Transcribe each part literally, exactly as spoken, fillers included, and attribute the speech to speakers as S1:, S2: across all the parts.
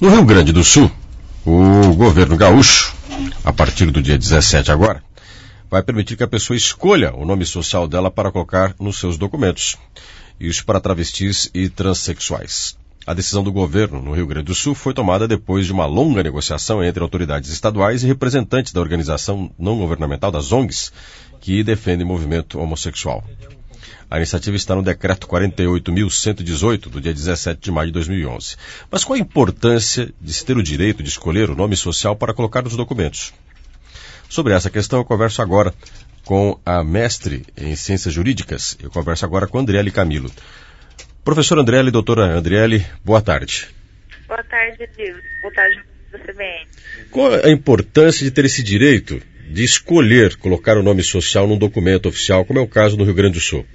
S1: No Rio Grande do Sul, o governo gaúcho, a partir do dia dezessete agora, vai permitir que a pessoa escolha o nome social dela para colocar nos seus documentos. Isso para travestis e transexuais. A decisão do governo no Rio Grande do Sul foi tomada depois de uma longa negociação entre autoridades estaduais e representantes da organização não governamental das O N Gs, que defende o movimento homossexual. A iniciativa está no decreto quarenta e oito mil cento e dezoito, do dia dezessete de maio de dois mil e onze. Mas qual a importância de se ter o direito de escolher o nome social para colocar nos documentos? Sobre essa questão eu converso agora com a mestre em Ciências Jurídicas. Eu converso agora com Andriele Camilo. Professora Andriele, doutora Andriele, boa tarde.
S2: Boa tarde, Edil. Boa tarde, você bem.
S1: Qual a importância de ter esse direito de escolher colocar o nome social num documento oficial, como é o caso no Rio Grande do Sul?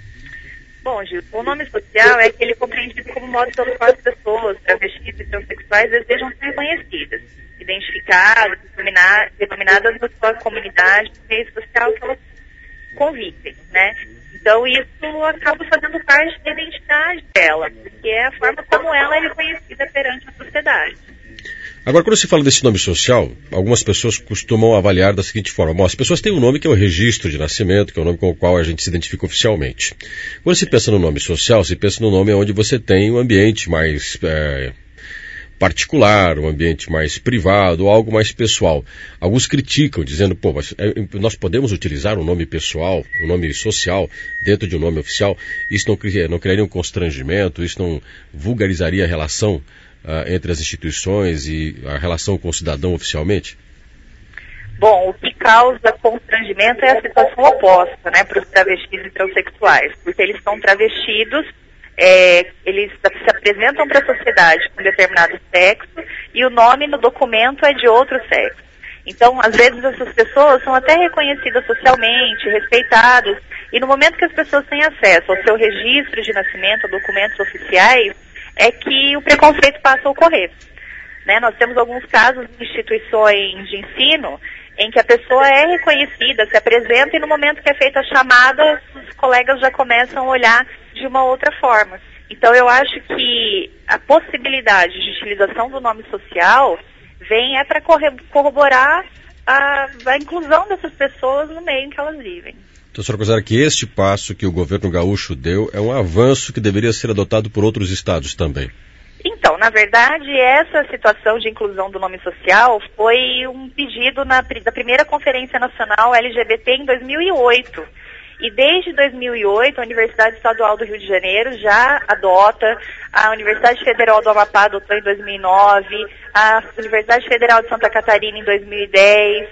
S2: Bom, Gil, o nome social é aquele compreendido como modo pelo qual as pessoas, travestis e transexuais, desejam ser reconhecidas, identificadas, denominadas na sua comunidade, no meio social que elas convivem, né? Então isso acaba fazendo parte da identidade dela, porque é a forma como ela é reconhecida perante a sociedade.
S1: Agora, quando se fala desse nome social, algumas pessoas costumam avaliar da seguinte forma. Bom, as pessoas têm um nome que é o registro de nascimento, que é o nome com o qual a gente se identifica oficialmente. Quando se pensa no nome social, se pensa no nome onde você tem um ambiente mais é, particular, um ambiente mais privado, algo mais pessoal. Alguns criticam, dizendo, pô, mas é, nós podemos utilizar um nome pessoal, um nome social, dentro de um nome oficial. Isso não, cria, não criaria um constrangimento, isso não vulgarizaria a relação Uh, entre as instituições e a relação com o cidadão oficialmente?
S2: Bom, o que causa constrangimento é a situação oposta, né, para os travestis e transexuais, porque eles são travestidos, é, eles se apresentam para a sociedade com determinado sexo e o nome no documento é de outro sexo. Então, às vezes essas pessoas são até reconhecidas socialmente, respeitadas, e no momento que as pessoas têm acesso ao seu registro de nascimento, a documentos oficiais, é que o preconceito passa a ocorrer. Né? Nós temos alguns casos de instituições de ensino em que a pessoa é reconhecida, se apresenta e no momento que é feita a chamada, os colegas já começam a olhar de uma outra forma. Então eu acho que a possibilidade de utilização do nome social vem é para corroborar a, a inclusão dessas pessoas no meio em que elas vivem.
S1: Então, a senhora considera que este passo que o governo gaúcho deu é um avanço que deveria ser adotado por outros estados também?
S2: Então, na verdade, essa situação de inclusão do nome social foi um pedido na, da primeira Conferência Nacional L G B T em dois mil e oito. E desde dois mil e oito, a Universidade Estadual do Rio de Janeiro já adota, a Universidade Federal do Amapá adotou em dois mil e nove, a Universidade Federal de Santa Catarina em dois mil e dez,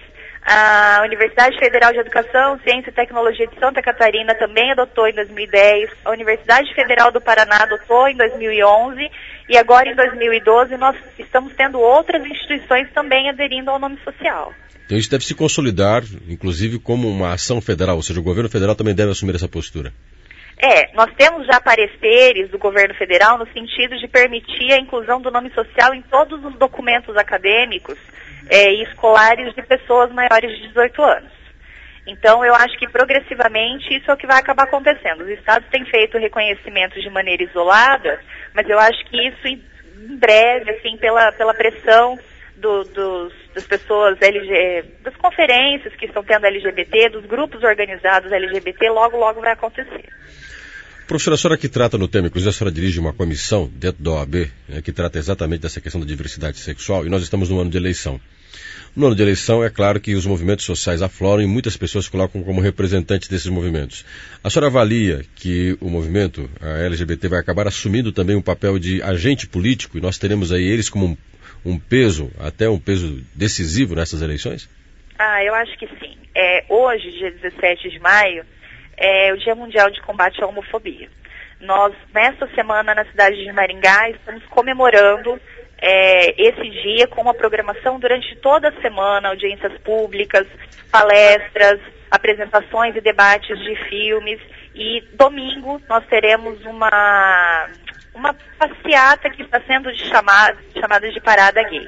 S2: a Universidade Federal de Educação, Ciência e Tecnologia de Santa Catarina também adotou em dois mil e dez, a Universidade Federal do Paraná adotou em dois mil e onze e agora em dois mil e doze nós estamos tendo outras instituições também aderindo ao nome social.
S1: Então isso deve se consolidar, inclusive, como uma ação federal, ou seja, o governo federal também deve assumir essa postura.
S2: É, nós temos já pareceres do governo federal no sentido de permitir a inclusão do nome social em todos os documentos acadêmicos é, e escolares de pessoas maiores de dezoito anos. Então, eu acho que progressivamente isso é o que vai acabar acontecendo. Os estados têm feito reconhecimento de maneira isolada, mas eu acho que isso em breve, assim, pela, pela pressão do, dos, das pessoas, L G, das conferências que estão tendo L G B T, dos grupos organizados L G B T, logo, logo vai acontecer.
S1: Professora, a senhora que trata no tema, inclusive a senhora dirige uma comissão dentro da O A B, né, que trata exatamente dessa questão da diversidade sexual, e nós estamos no ano de eleição. No ano de eleição, é claro que os movimentos sociais afloram e muitas pessoas se colocam como representantes desses movimentos. A senhora avalia que o movimento a L G B T vai acabar assumindo também um papel de agente político, e nós teremos aí eles como um, um peso, até um peso decisivo nessas eleições?
S2: Ah, eu acho que sim. É, hoje, dia dezessete de maio, é o Dia Mundial de Combate à Homofobia. Nós, nesta semana, na cidade de Maringá, estamos comemorando é, esse dia com uma programação durante toda a semana, audiências públicas, palestras, apresentações e debates de filmes. E domingo nós teremos uma, uma passeata que está sendo de chamada, chamada de Parada Gay.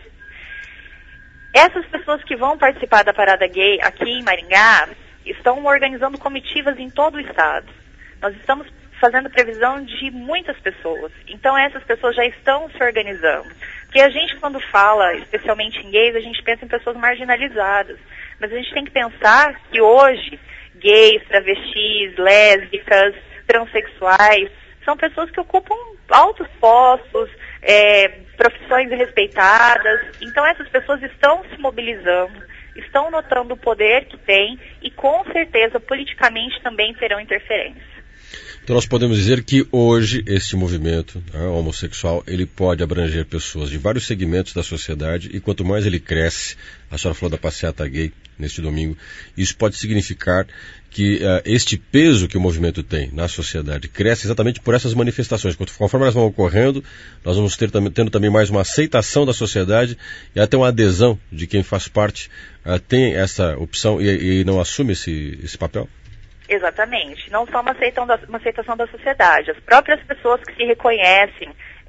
S2: Essas pessoas que vão participar da Parada Gay aqui em Maringá estão organizando comitivas em todo o estado. Nós estamos fazendo previsão de muitas pessoas. Então essas pessoas já estão se organizando. Porque a gente, quando fala, especialmente em gays, a gente pensa em pessoas marginalizadas. Mas a gente tem que pensar que hoje, gays, travestis, lésbicas, transexuais, são pessoas que ocupam altos postos, é, profissões respeitadas. Então essas pessoas estão se mobilizando, estão notando o poder que têm e com certeza politicamente também terão interferência.
S1: Então nós podemos dizer que hoje este movimento, né, homossexual, ele pode abranger pessoas de vários segmentos da sociedade e quanto mais ele cresce, a senhora falou da passeata gay neste domingo, isso pode significar que uh, este peso que o movimento tem na sociedade cresce exatamente por essas manifestações. Conforme elas vão ocorrendo, nós vamos ter, tendo também mais uma aceitação da sociedade e até uma adesão de quem faz parte, uh, tem essa opção e, e não assume esse, esse papel?
S2: Exatamente. Não só uma aceitação, da, uma aceitação da sociedade. As próprias pessoas que se reconhecem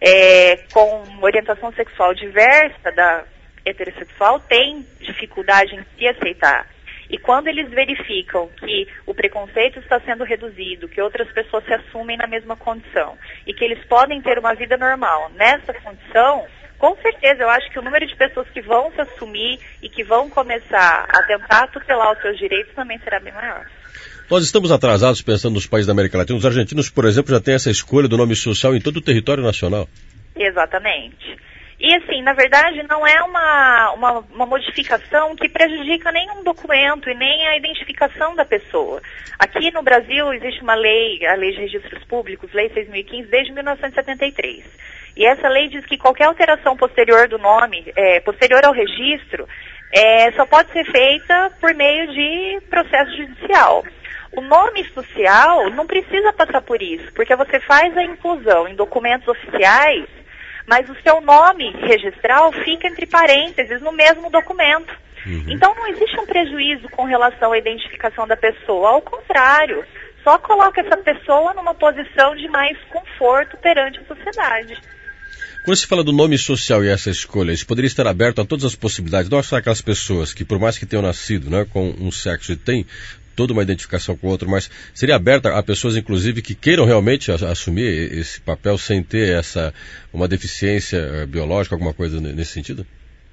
S2: é, com orientação sexual diversa da heterossexual têm dificuldade em se aceitar. E quando eles verificam que o preconceito está sendo reduzido, que outras pessoas se assumem na mesma condição e que eles podem ter uma vida normal nessa condição, com certeza eu acho que o número de pessoas que vão se assumir e que vão começar a tentar tutelar os seus direitos também será bem maior.
S1: Nós estamos atrasados pensando nos países da América Latina. Os argentinos, por exemplo, já têm essa escolha do nome social em todo o território nacional.
S2: Exatamente. E assim, na verdade, não é uma, uma, uma modificação que prejudica nenhum documento e nem a identificação da pessoa. Aqui no Brasil existe uma lei, a Lei de Registros Públicos, Lei seis mil e quinze, desde mil novecentos e setenta e três. E essa lei diz que qualquer alteração posterior do nome, é, posterior ao registro, é, só pode ser feita por meio de processo judicial. O nome social não precisa passar por isso, porque você faz a inclusão em documentos oficiais, mas o seu nome registral fica entre parênteses no mesmo documento. Uhum. Então não existe um prejuízo com relação à identificação da pessoa, ao contrário, só coloca essa pessoa numa posição de mais conforto perante a sociedade.
S1: Quando se fala do nome social e essa escolha, isso poderia estar aberto a todas as possibilidades, não só aquelas pessoas que, por mais que tenham nascido, né, com um sexo e têm toda uma identificação com o outro, mas seria aberta a pessoas, inclusive, que queiram realmente assumir esse papel sem ter essa, uma deficiência biológica, alguma coisa nesse sentido?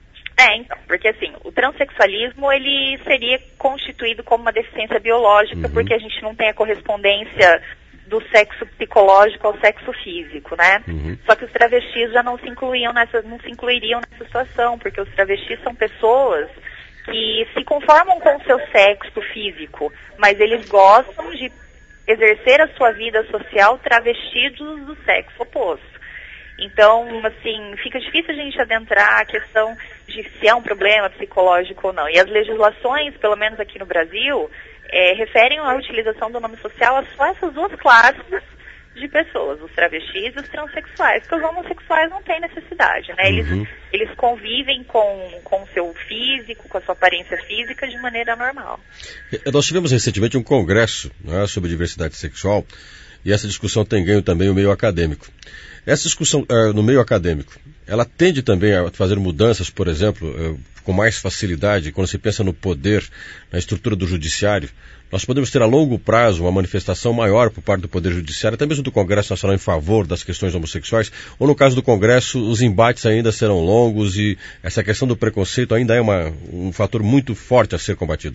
S2: É, então, porque assim, o transexualismo, ele seria constituído como uma deficiência biológica, uhum. porque a gente não tem a correspondência do sexo psicológico ao sexo físico, né? Uhum. Só que os travestis já não se incluíam nessa, não se incluiriam nessa situação, porque os travestis são pessoas que se conformam com o seu sexo físico, mas eles gostam de exercer a sua vida social travestidos do sexo oposto. Então, assim, fica difícil a gente adentrar a questão de se é um problema psicológico ou não. E as legislações, pelo menos aqui no Brasil, é, referem à utilização do nome social a só essas duas classes de pessoas, os travestis e os transexuais, porque os homossexuais não têm necessidade, né? Eles, uhum. eles convivem com, com o seu físico, com a sua aparência física de maneira normal.
S1: Nós tivemos recentemente um congresso, né, sobre diversidade sexual e essa discussão tem ganho também o meio acadêmico. Essa discussão uh, no meio acadêmico, ela tende também a fazer mudanças, por exemplo, uh, com mais facilidade, quando se pensa no poder, na estrutura do judiciário. Nós podemos ter a longo prazo uma manifestação maior por parte do Poder Judiciário, até mesmo do Congresso Nacional em favor das questões homossexuais, ou no caso do Congresso, os embates ainda serão longos e essa questão do preconceito ainda é uma, um fator muito forte a ser combatido?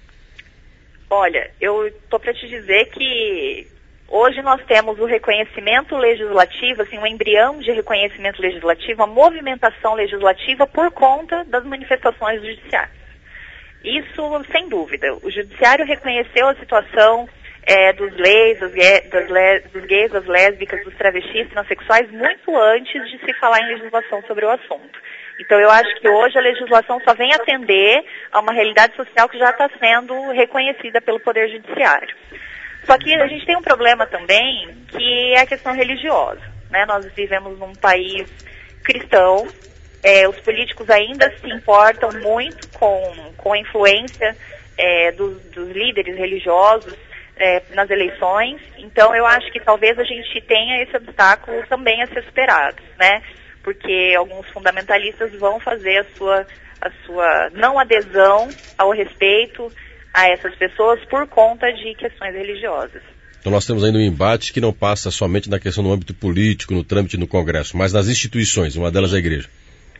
S2: Olha, eu estou para te dizer que hoje nós temos o reconhecimento legislativo, assim, um embrião de reconhecimento legislativo, a movimentação legislativa por conta das manifestações judiciais. Isso, sem dúvida. O judiciário reconheceu a situação é, dos, leis, das, das le, dos gays, das lésbicas, dos travestis, transexuais, muito antes de se falar em legislação sobre o assunto. Então, eu acho que hoje a legislação só vem atender a uma realidade social que já está sendo reconhecida pelo Poder Judiciário. Só que a gente tem um problema também, que é a questão religiosa, né? Nós vivemos num país cristão, é, os políticos ainda se importam muito com, com a influência é, dos, dos líderes religiosos é, nas eleições. Então, eu acho que talvez a gente tenha esse obstáculo também a ser superado, né? Porque alguns fundamentalistas vão fazer a sua, a sua não adesão ao respeito a essas pessoas por conta de questões religiosas.
S1: Então nós temos ainda um embate que não passa somente na questão do âmbito político, no trâmite no Congresso, mas nas instituições, uma delas é a igreja.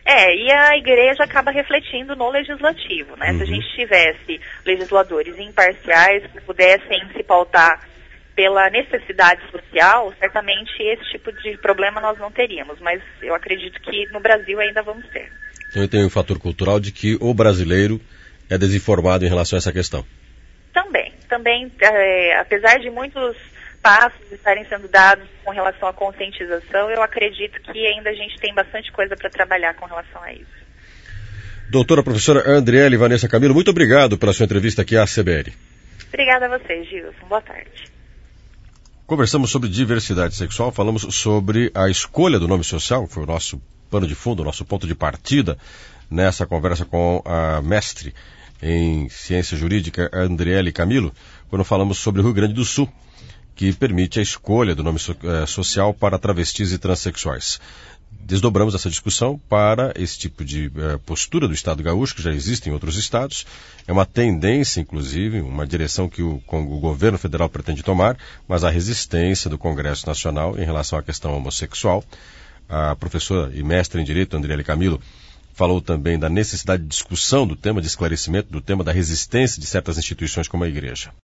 S2: É, e a igreja acaba refletindo no legislativo, né? Uhum. Se a gente tivesse legisladores imparciais que pudessem se pautar pela necessidade social, certamente esse tipo de problema nós não teríamos, mas eu acredito que no Brasil ainda vamos ter.
S1: Então tem o fator cultural de que o brasileiro é desinformado em relação a essa questão.
S2: Também, também, é, apesar de muitos passos estarem sendo dados com relação à conscientização, eu acredito que ainda a gente tem bastante coisa para trabalhar com relação a isso.
S1: Doutora professora Andriele Vanessa Camilo, muito obrigado pela sua entrevista aqui à C B N.
S2: Obrigada a você, Gilson. Boa tarde.
S1: Conversamos sobre diversidade sexual, falamos sobre a escolha do nome social, que foi o nosso pano de fundo, o nosso ponto de partida nessa conversa com a mestre em ciência jurídica, Andriele Camilo, quando falamos sobre o Rio Grande do Sul, que permite a escolha do nome so, eh, social para travestis e transexuais. Desdobramos essa discussão para esse tipo de eh, postura do Estado gaúcho, que já existe em outros estados. É uma tendência, inclusive, uma direção que o, o governo federal pretende tomar, mas há resistência do Congresso Nacional em relação à questão homossexual. A professora e mestre em Direito, Andriele Camilo, falou também da necessidade de discussão do tema, de esclarecimento do tema da resistência de certas instituições como a Igreja.